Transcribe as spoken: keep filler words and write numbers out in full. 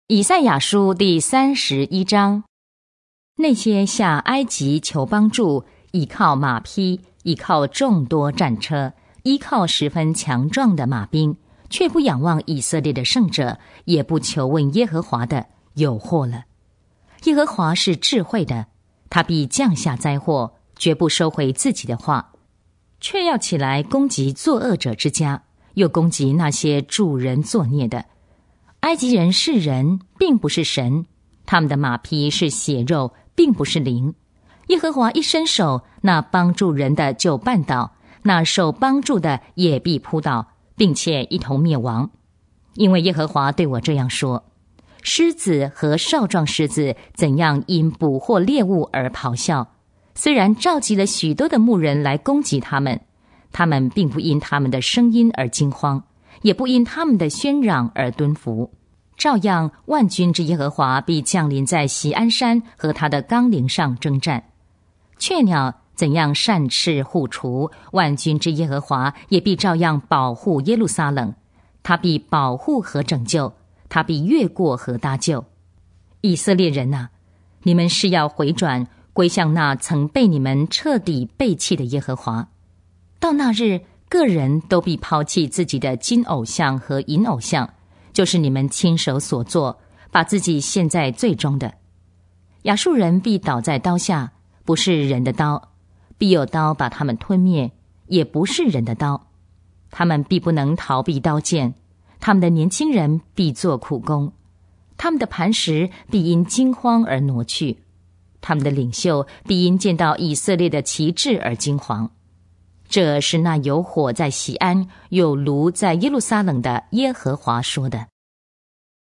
以赛亚书第三十一章，那些下埃及求帮助，依靠马匹，依靠众多战车，依靠十分强壮的马兵，却不仰望以色列的圣者，也不求问耶和华的，有祸了。耶和华是智慧的，他必降下灾祸，绝不收回自己的话，却要起来攻击作恶者之家，又攻击那些助人作孽的。埃及人是人，并不是神，他们的马匹是血肉，并不是灵。耶和华一伸手，那帮助人的就绊倒，那受帮助的也必扑倒，并且一同灭亡。因为耶和华对我这样说：狮子和少壮狮子怎样因捕获猎物而咆哮，虽然召集了许多的牧人来攻击他们，他们并不因他们的声音而惊慌，也不因他们的喧嚷而蹲伏。照样，万军之耶和华必降临在锡安山和他的冈陵上征战。雀鸟怎样善翅护雏，万军之耶和华也必照样保护耶路撒冷。他必保护和拯救，他必越过和搭救。以色列人啊，你们是要回转，归向那曾被你们彻底背弃的耶和华。到那日，个人都必抛弃自己的金偶像和银偶像，就是你们亲手所做，把自己陷在罪中的。亚述人必倒在刀下，不是人的刀，必有刀把他们吞灭，也不是人的刀。他们必不能逃避刀剑，他们的年轻人必做苦工，他们的磐石必因惊慌而挪去，他们的领袖必因见到以色列的旗帜而惊惶。这是那有火在锡安，有炉在耶路撒冷的耶和华说的。